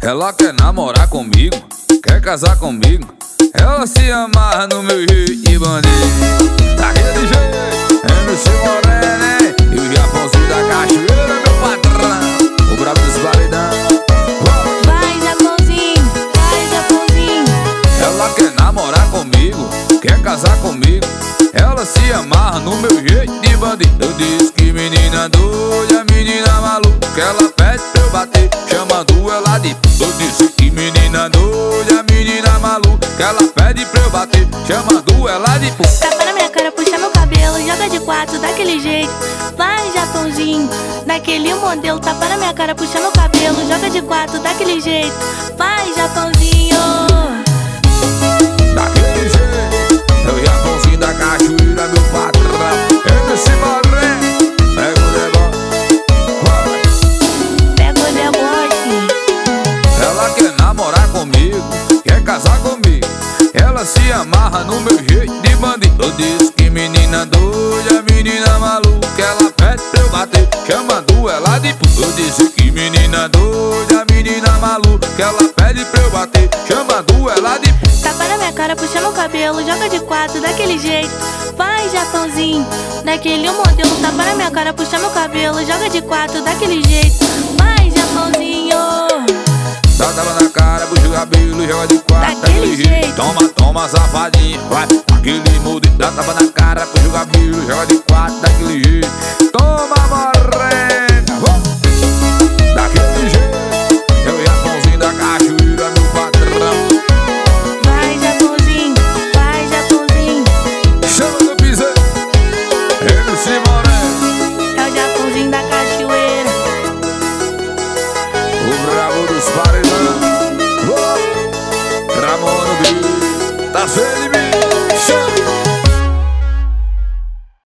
Ela quer namorar comigo, quer casar comigo. Ela se amarra no meu jeito de bandido. Daquele jeito, MC Morena, e o Japãozinho da Cachoeira, meu patrão, o brabo dos paredão. Vai, Japãozinho, vai, Japãozinho. Ela quer namorar comigo, quer casar comigo. Ela se amarra no meu jeito de bandido. Eu disse que menina doida, menina maluca, que ela pede pra eu bater, chamando ela de... Eu disse que menina doida, menina maluca, que ela pede pra eu bater, chamando ela de... Tapa na minha cara, puxa meu cabelo, joga de quatro daquele jeito. Vai, Japãozinho, daquele modelo. Tapa na minha cara, puxa meu cabelo, joga de quatro daquele jeito. Vai, Japãozinho. Daquele jeito, é o Japãozinho da Cachoeira, meu patrão, MC Morena, pega o negócio. Pega o negócio. Ela quer namorar comigo, quer casar comigo. Ela se amarra no meu jeito de bandido. Eu disse que menina doida, menina maluca, que ela pede pra eu bater, chamando ela de puta. Eu disse que menina doida, menina maluca, que ela pede pra eu bater, chamando ela de puta. Tapa na minha cara, puxa meu cabelo, joga de quatro daquele jeito. Vai, Japãozinho, daquele modelo. Tapa na minha cara, puxa meu cabelo, joga de quatro daquele jeito. Vai, Japãozinho. Dá tapa na cara, puxa o cabelo, joga de quatro daquele jeito. Toma, toma, safadinha, vai, aquele modelo. Dá tapa na cara, puxa o cabelo, joga de quatro daquele jeito.